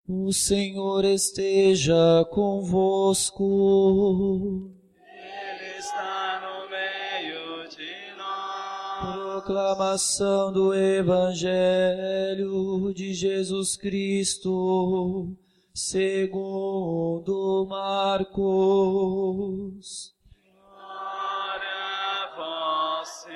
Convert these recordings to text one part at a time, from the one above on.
O Senhor esteja convosco. Ele está no meio de nós. Proclamação do Evangelho de Jesus Cristo, segundo Marcos. Glória a vós, Senhor.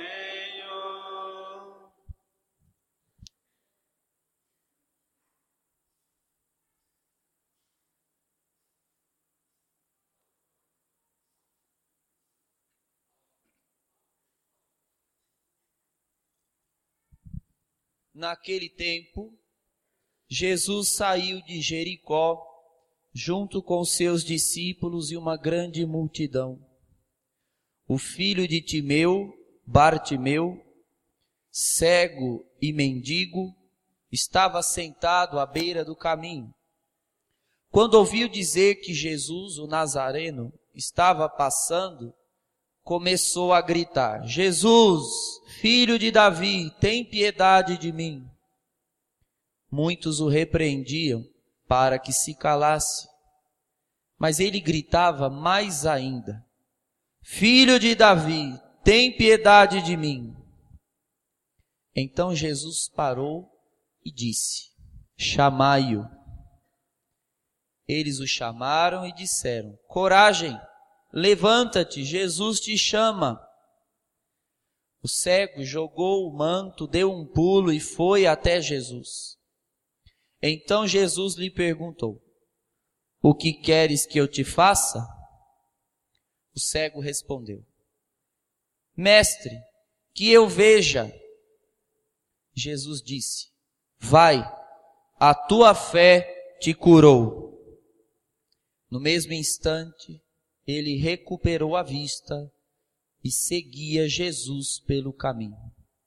Naquele tempo, Jesus saiu de Jericó, junto com seus discípulos e uma grande multidão. O filho de Timeu, Bartimeu, cego e mendigo, estava sentado à beira do caminho. Quando ouviu dizer que Jesus, o Nazareno, estava passando, começou a gritar: Jesus, filho de Davi, tem piedade de mim. Muitos o repreendiam para que se calasse, mas ele gritava mais ainda: Filho de Davi, tem piedade de mim. Então Jesus parou e disse: Chamai-o. Eles o chamaram e disseram: Coragem, levanta-te, Jesus te chama. O cego jogou o manto, deu um pulo e foi até Jesus. Então Jesus lhe perguntou: O que queres que eu te faça? O cego respondeu: Mestre, que eu veja. Jesus disse: Vai, a tua fé te curou. No mesmo instante, ele recuperou a vista e seguia Jesus pelo caminho.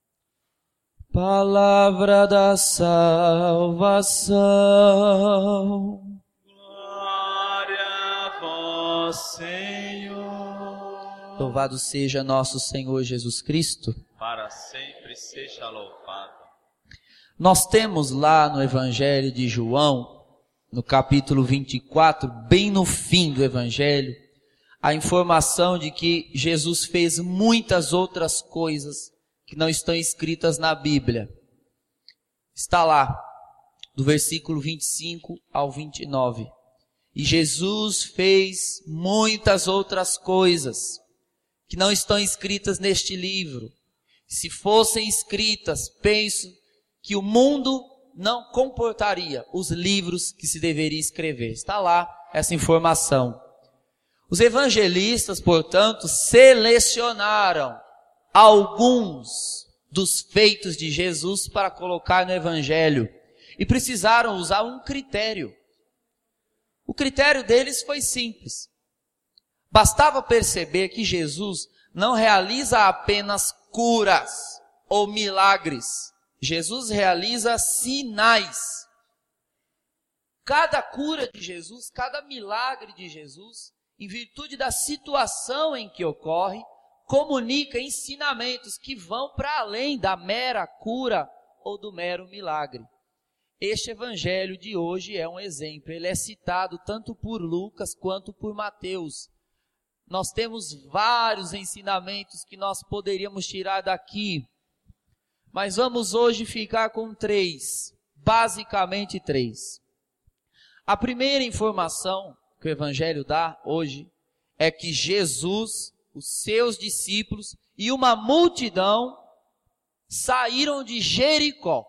Palavra da salvação. Glória a vós, Senhor. Louvado seja nosso Senhor Jesus Cristo. Para sempre seja louvado. Nós temos lá no Evangelho de João, no capítulo 24, bem no fim do Evangelho, a informação de que Jesus fez muitas outras coisas que não estão escritas na Bíblia. Está lá, do versículo 25 ao 29. E Jesus fez muitas outras coisas que não estão escritas neste livro. Se fossem escritas, penso que o mundo não comportaria os livros que se deveria escrever. Está lá essa informação. Os evangelistas, portanto, selecionaram alguns dos feitos de Jesus para colocar no Evangelho e precisaram usar um critério. O critério deles foi simples. Bastava perceber que Jesus não realiza apenas curas ou milagres. Jesus realiza sinais. Cada cura de Jesus, cada milagre de Jesus, em virtude da situação em que ocorre, comunica ensinamentos que vão para além da mera cura ou do mero milagre. Este evangelho de hoje é um exemplo. Ele é citado tanto por Lucas quanto por Mateus. Nós temos vários ensinamentos que nós poderíamos tirar daqui, mas vamos hoje ficar com basicamente três. A primeira informação que o Evangelho dá hoje é que Jesus, os seus discípulos e uma multidão saíram de Jericó.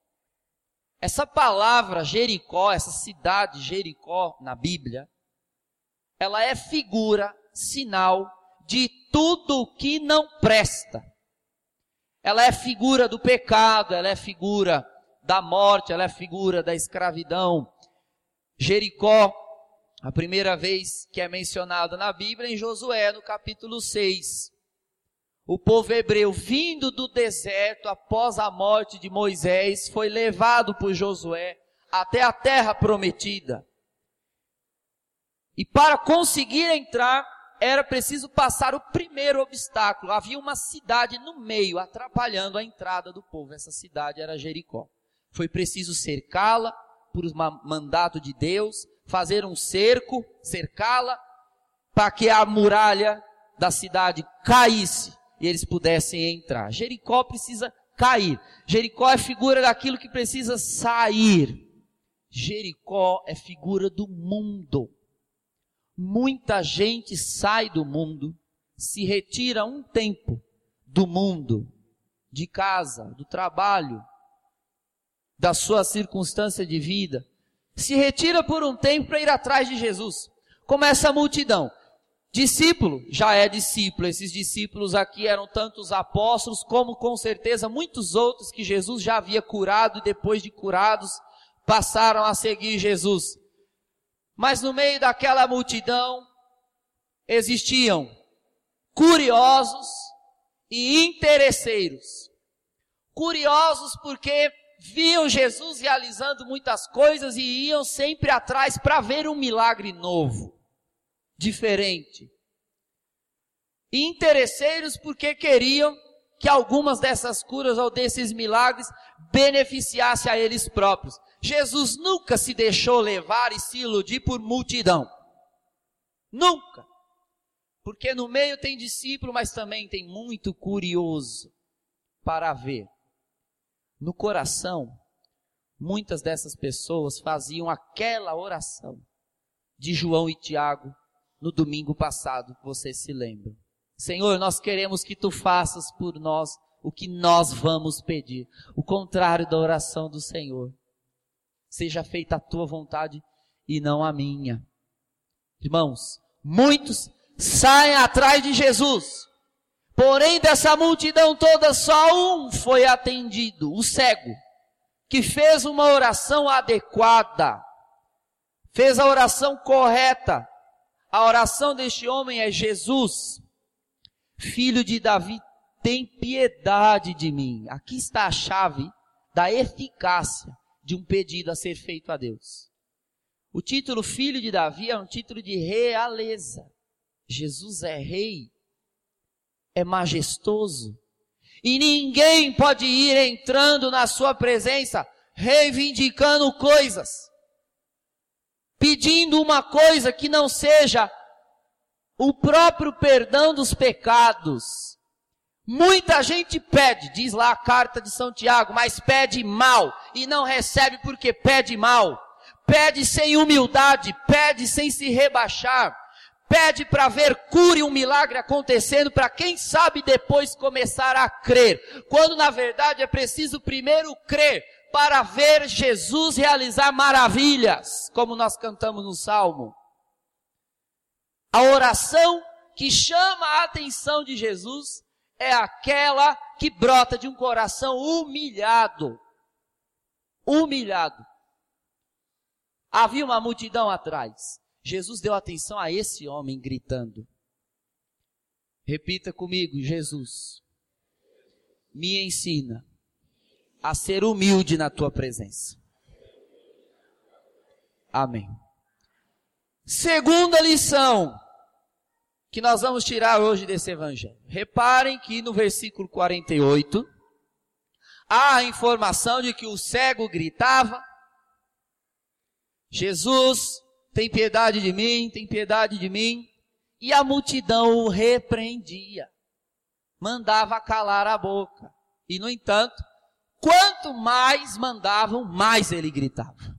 Essa palavra Jericó, essa cidade Jericó na Bíblia, ela é figura, sinal de tudo que não presta. Ela é figura do pecado, ela é figura da morte, ela é figura da escravidão. Jericó, a primeira vez que é mencionado na Bíblia, em Josué, no capítulo 6. O povo hebreu, vindo do deserto após a morte de Moisés, foi levado por Josué até a terra prometida. E para conseguir entrar, era preciso passar o primeiro obstáculo. Havia uma cidade no meio, atrapalhando a entrada do povo. Essa cidade era Jericó. Foi preciso cercá-la por mandato de Deus, fazer um cerco, cercá-la, para que a muralha da cidade caísse e eles pudessem entrar. Jericó precisa cair. Jericó é figura daquilo que precisa sair. Jericó é figura do mundo. Muita gente sai do mundo, se retira um tempo do mundo, de casa, do trabalho, da sua circunstância de vida, se retira por um tempo para ir atrás de Jesus, como essa multidão. Discípulo, já é discípulo, esses discípulos aqui eram tanto os apóstolos, como com certeza muitos outros que Jesus já havia curado e depois de curados, passaram a seguir Jesus. Mas no meio daquela multidão, existiam curiosos e interesseiros. Curiosos porque viam Jesus realizando muitas coisas e iam sempre atrás para ver um milagre novo, diferente. E interesseiros porque queriam que algumas dessas curas ou desses milagres beneficiassem a eles próprios. Jesus nunca se deixou levar e se iludir por multidão. Nunca. Porque no meio tem discípulo, mas também tem muito curioso para ver. No coração, muitas dessas pessoas faziam aquela oração de João e Tiago no domingo passado, você se lembra. Senhor, nós queremos que Tu faças por nós o que nós vamos pedir. O contrário da oração do Senhor. Seja feita a Tua vontade e não a minha. Irmãos, muitos saem atrás de Jesus. Porém, dessa multidão toda, só um foi atendido, o cego, que fez uma oração adequada, fez a oração correta. A oração deste homem é: Jesus, filho de Davi, tem piedade de mim. Aqui está a chave da eficácia de um pedido a ser feito a Deus. O título filho de Davi é um título de realeza. Jesus é rei, é majestoso, e ninguém pode ir entrando na sua presença reivindicando coisas, pedindo uma coisa que não seja o próprio perdão dos pecados. Muita gente pede, diz lá a carta de São Tiago, mas pede mal e não recebe porque pede mal. Pede sem humildade, pede sem se rebaixar, pede para ver cura e um milagre acontecendo, para quem sabe depois começar a crer, quando na verdade é preciso primeiro crer para ver Jesus realizar maravilhas, como nós cantamos no Salmo. A oração que chama a atenção de Jesus é aquela que brota de um coração humilhado. Humilhado. Havia uma multidão atrás. Jesus deu atenção a esse homem gritando. Repita comigo: Jesus, me ensina a ser humilde na tua presença. Amém. Segunda lição que nós vamos tirar hoje desse evangelho. Reparem que no versículo 48, há a informação de que o cego gritava: Jesus, tem piedade de mim, tem piedade de mim. E a multidão o repreendia, mandava calar a boca. E no entanto, quanto mais mandavam, mais ele gritava.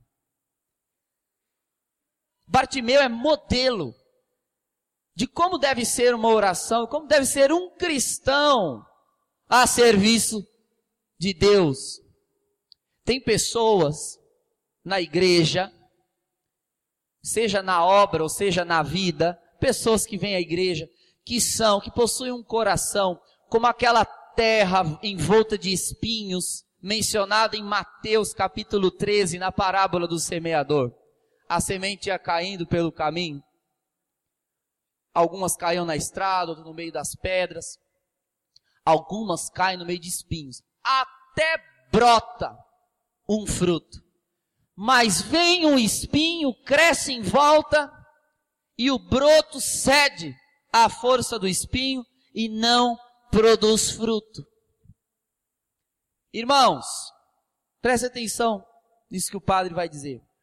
Bartimeu é modelo de como deve ser uma oração, como deve ser um cristão a serviço de Deus. Tem pessoas na igreja, seja na obra ou seja na vida, pessoas que vêm à igreja, que possuem um coração como aquela terra envolta de espinhos, mencionada em Mateus capítulo 13, na parábola do semeador. A semente ia caindo pelo caminho. Algumas caíam na estrada, outras no meio das pedras. Algumas caem no meio de espinhos. Até brota um fruto. Mas vem um espinho, cresce em volta, e o broto cede à força do espinho e não produz fruto. Irmãos, preste atenção nisso que o padre vai dizer.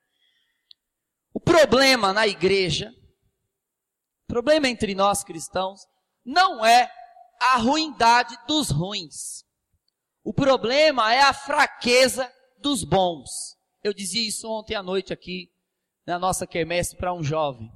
problema na igreja, o problema entre nós cristãos, não é a ruindade dos ruins. O problema é a fraqueza dos bons. Eu dizia isso ontem à noite aqui, na nossa quermesse para um jovem.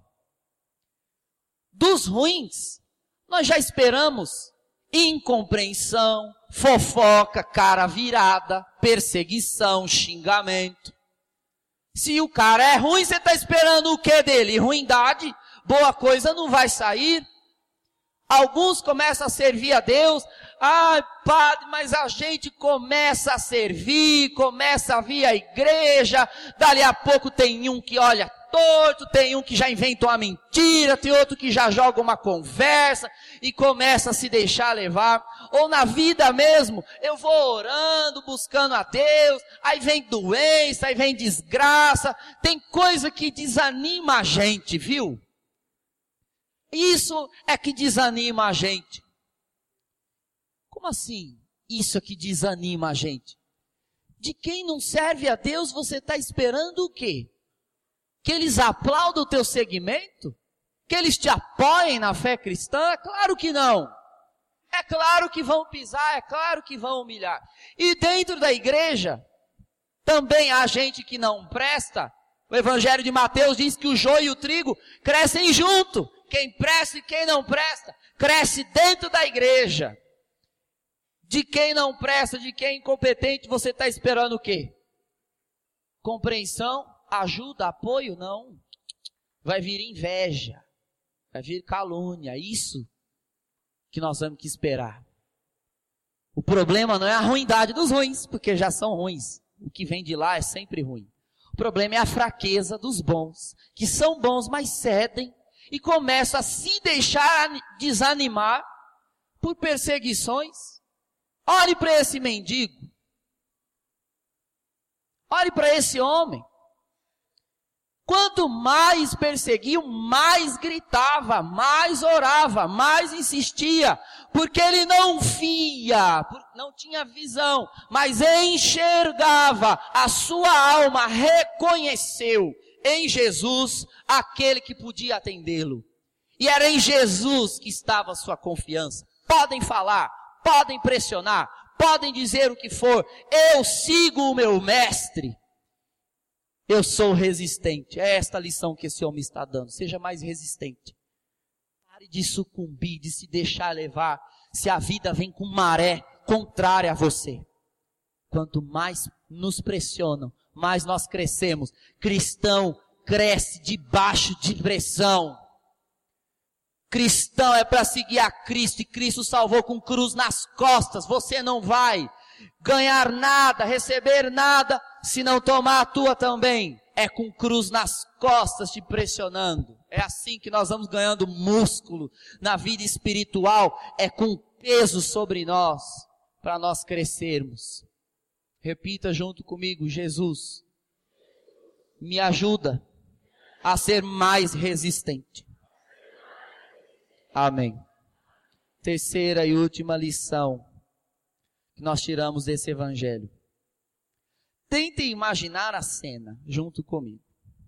Dos ruins, nós já esperamos incompreensão, fofoca, cara virada, perseguição, xingamento. Se o cara é ruim, você está esperando o que dele? Ruindade, boa coisa não vai sair. Alguns começam a servir a Deus. Ai, padre, mas a gente começa a servir, começa a vir à igreja, dali a pouco tem um que olha torto, tem um que já inventa uma mentira, tem outro que já joga uma conversa e começa a se deixar levar. Ou na vida mesmo, eu vou orando, buscando a Deus, aí vem doença, aí vem desgraça, tem coisa que desanima a gente, viu? Isso é que desanima a gente. Como assim? Isso é que desanima a gente. De quem não serve a Deus, você está esperando o quê? Que eles aplaudam o teu segmento? Que eles te apoiem na fé cristã? É claro que não. É claro que vão pisar, é claro que vão humilhar. E dentro da igreja, também há gente que não presta. O Evangelho de Mateus diz que o joio e o trigo crescem junto. Quem presta e quem não presta, cresce dentro da igreja. De quem não presta, de quem é incompetente, você está esperando o quê? Compreensão, ajuda, apoio? Não. Vai vir inveja, vai vir calúnia, isso que nós temos que esperar. O problema não é a ruindade dos ruins, porque já são ruins. O que vem de lá é sempre ruim. O problema é a fraqueza dos bons, que são bons, mas cedem e começam a se deixar desanimar por perseguições. Olhe para esse mendigo. Olhe para esse homem. Quanto mais perseguiam, mais gritava, mais orava, mais insistia, porque ele não via, não tinha visão, mas enxergava, a sua alma reconheceu em Jesus aquele que podia atendê-lo. E era em Jesus que estava a sua confiança. Podem falar, podem pressionar, podem dizer o que for, eu sigo o meu mestre. Eu sou resistente. É esta a lição que esse homem está dando. Seja mais resistente. Pare de sucumbir, de se deixar levar, se a vida vem com maré contrária a você. Quanto mais nos pressionam, mais nós crescemos. Cristão cresce debaixo de pressão. Cristão é para seguir a Cristo, e Cristo salvou com cruz nas costas. Você não vai ganhar nada, receber nada, se não tomar a tua também. É com cruz nas costas te pressionando. É assim que nós vamos ganhando músculo na vida espiritual. É com peso sobre nós, para nós crescermos. Repita junto comigo: Jesus, me ajuda a ser mais resistente. Amém. Terceira e última lição que nós tiramos desse evangelho. Tentem imaginar a cena junto comigo.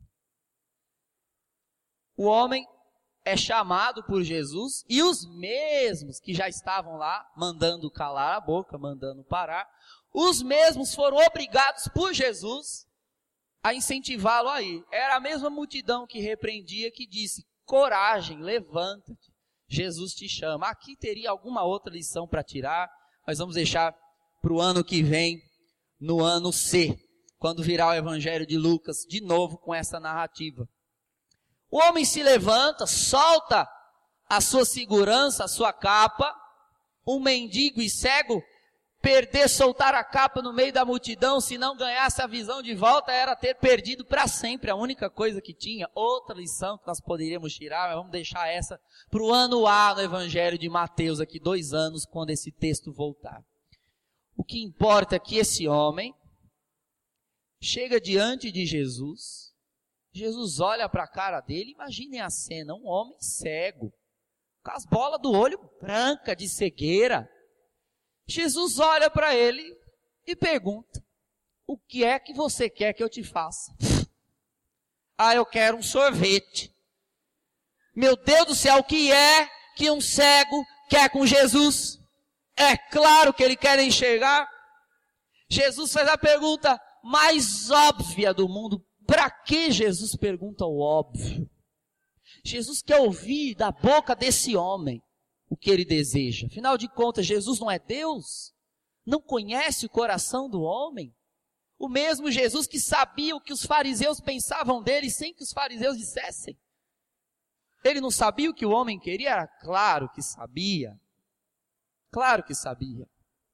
O homem é chamado por Jesus e os mesmos que já estavam lá, mandando calar a boca, mandando parar, os mesmos foram obrigados por Jesus a incentivá-lo a ir. Era a mesma multidão que repreendia, que disse: coragem, levanta-te, Jesus te chama. Aqui teria alguma outra lição para tirar, mas vamos deixar para o ano que vem, no ano C, quando virar o Evangelho de Lucas, de novo com essa narrativa. O homem se levanta, solta a sua segurança, a sua capa. Um mendigo e cego, soltar a capa no meio da multidão, se não ganhasse a visão de volta, era ter perdido para sempre a única coisa que tinha. Outra lição que nós poderíamos tirar, mas vamos deixar essa para o ano A no Evangelho de Mateus, aqui 2 anos, quando esse texto voltar. O que importa é que esse homem chega diante de Jesus. Jesus olha para a cara dele. Imaginem a cena, um homem cego, com as bolas do olho branca de cegueira. Jesus olha para ele e pergunta: o que é que você quer que eu te faça? Ah, eu quero um sorvete. Meu Deus do céu, o que é que um cego quer com Jesus? É claro que ele quer enxergar. Jesus fez a pergunta mais óbvia do mundo. Para que Jesus pergunta o óbvio? Jesus quer ouvir da boca desse homem o que ele deseja. Afinal de contas, Jesus não é Deus? Não conhece o coração do homem? O mesmo Jesus que sabia o que os fariseus pensavam dele sem que os fariseus dissessem. Ele não sabia o que o homem queria? Era claro que sabia. Claro que sabia.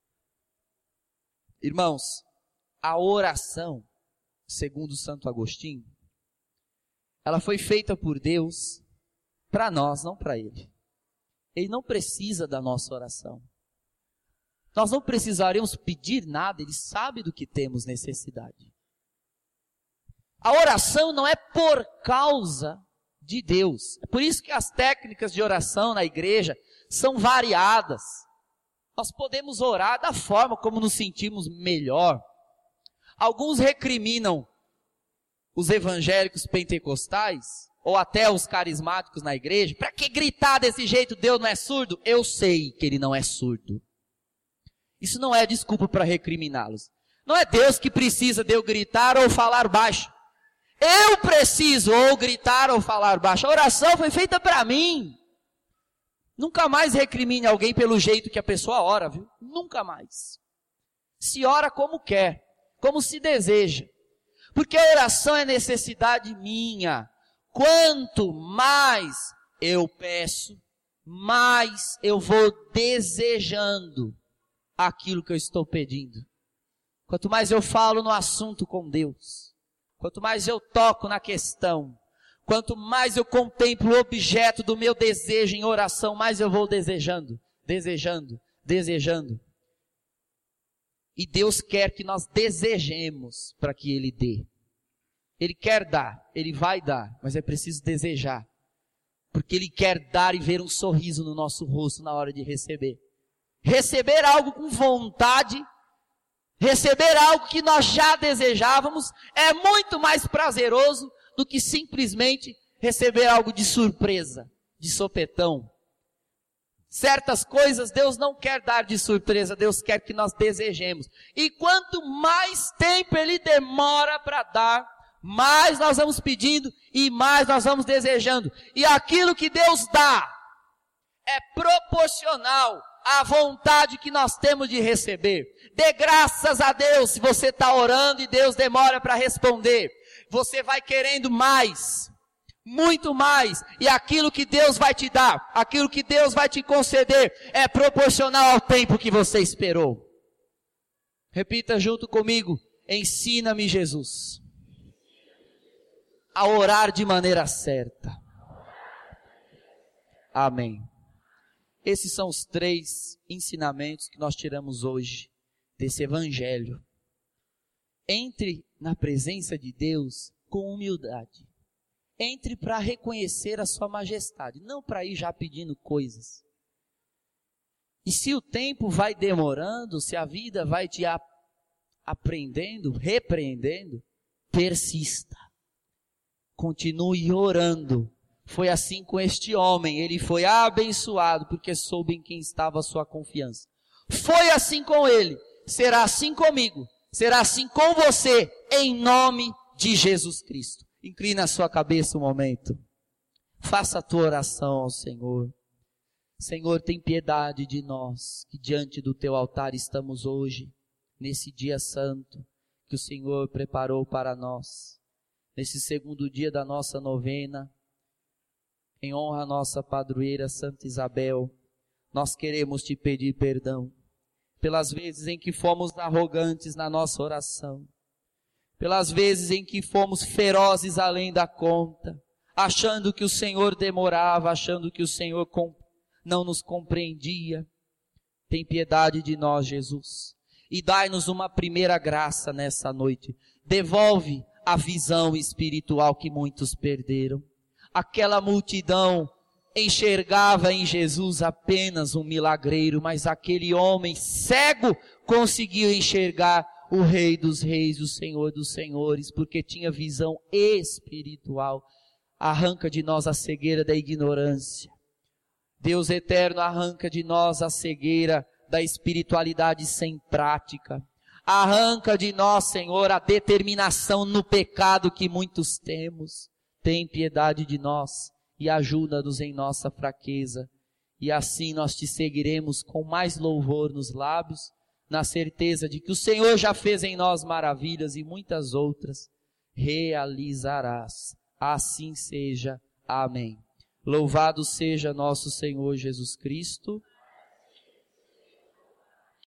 Irmãos, a oração, segundo Santo Agostinho, ela foi feita por Deus para nós, não para Ele. Ele não precisa da nossa oração. Nós não precisaremos pedir nada, Ele sabe do que temos necessidade. A oração não é por causa de Deus. É por isso que as técnicas de oração na igreja são variadas. Nós podemos orar da forma como nos sentimos melhor. Alguns recriminam os evangélicos pentecostais, ou até os carismáticos na igreja. Para que gritar desse jeito? Deus não é surdo? Eu sei que Ele não é surdo. Isso não é desculpa para recriminá-los. Não é Deus que precisa de eu gritar ou falar baixo. Eu preciso ou gritar ou falar baixo. A oração foi feita para mim. Nunca mais recrimine alguém pelo jeito que a pessoa ora, viu? Nunca mais. Se ora como quer, como se deseja. Porque a oração é necessidade minha. Quanto mais eu peço, mais eu vou desejando aquilo que eu estou pedindo. Quanto mais eu falo no assunto com Deus, quanto mais eu toco na questão, quanto mais eu contemplo o objeto do meu desejo em oração, mais eu vou desejando, desejando, desejando. E Deus quer que nós desejemos para que Ele dê. Ele quer dar, Ele vai dar, mas é preciso desejar. Porque Ele quer dar e ver um sorriso no nosso rosto na hora de receber. Receber algo com vontade, receber algo que nós já desejávamos, é muito mais prazeroso do que simplesmente receber algo de surpresa, de sopetão. Certas coisas Deus não quer dar de surpresa, Deus quer que nós desejemos. E quanto mais tempo Ele demora para dar, mais nós vamos pedindo e mais nós vamos desejando. E aquilo que Deus dá é proporcional à vontade que nós temos de receber. Dê graças a Deus se você está orando e Deus demora para responder. Você vai querendo mais, muito mais, e aquilo que Deus vai te dar, aquilo que Deus vai te conceder, é proporcional ao tempo que você esperou. Repita junto comigo: ensina-me, Jesus, a orar de maneira certa. Amém. Esses são os 3 ensinamentos que nós tiramos hoje desse evangelho. Entre na presença de Deus com humildade. Entre para reconhecer a sua majestade, não para ir já pedindo coisas. E se o tempo vai demorando, se a vida vai te aprendendo, repreendendo, persista. Continue orando. Foi assim com este homem, ele foi abençoado porque soube em quem estava a sua confiança. Foi assim com ele, será assim comigo, será assim com você, em nome de Jesus Cristo. Inclina a sua cabeça um momento, faça a tua oração ao Senhor. Senhor, tem piedade de nós, que diante do teu altar estamos hoje, nesse dia santo, que o Senhor preparou para nós, nesse segundo dia da nossa novena, em honra à nossa padroeira Santa Isabel. Nós queremos te pedir perdão pelas vezes em que fomos arrogantes na nossa oração, pelas vezes em que fomos ferozes além da conta, achando que o Senhor demorava, achando que o Senhor não nos compreendia. Tem piedade de nós, Jesus, e dai-nos uma primeira graça nessa noite. Devolve a visão espiritual que muitos perderam. Aquela multidão enxergava em Jesus apenas um milagreiro, mas aquele homem cego conseguiu enxergar o Rei dos Reis, o Senhor dos Senhores, porque tinha visão espiritual. Arranca de nós a cegueira da ignorância. Deus eterno, arranca de nós a cegueira da espiritualidade sem prática. Arranca de nós, Senhor, a determinação no pecado que muitos temos. Tem piedade de nós e ajuda-nos em nossa fraqueza. E assim nós te seguiremos com mais louvor nos lábios, na certeza de que o Senhor já fez em nós maravilhas e muitas outras realizarás. Assim seja. Amém. Louvado seja nosso Senhor Jesus Cristo.